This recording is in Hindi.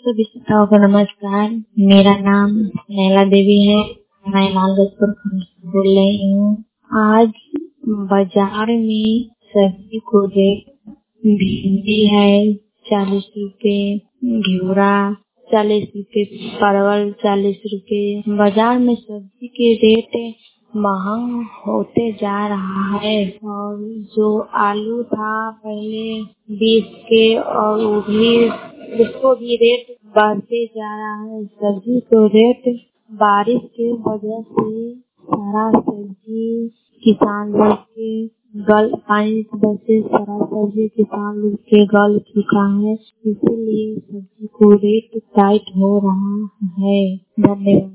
सभी श्रोताओं को नमस्कार। मेरा नाम नैला देवी है। मैं लालगंजपुर से बोल रही हूँ। आज बाजार में सब्जी को रेट भिंडी है 40 रुपए, घिउरा 40 रुपए, परवल 40 रुपए। बाजार में सब्जी के रेट महंगा होते जा रहा है। और जो आलू था पहले 20 के और वो भी उसको भी रेट बढ़ते जा रहा है। सब्जी को रेट बारिश के वजह से सारा सब्जी किसान लोग के पानी की वजह से सारा सब्जी किसान लोग के गल चुका है। इसीलिए सब्जी को रेट टाइट हो रहा है। धन्यवाद।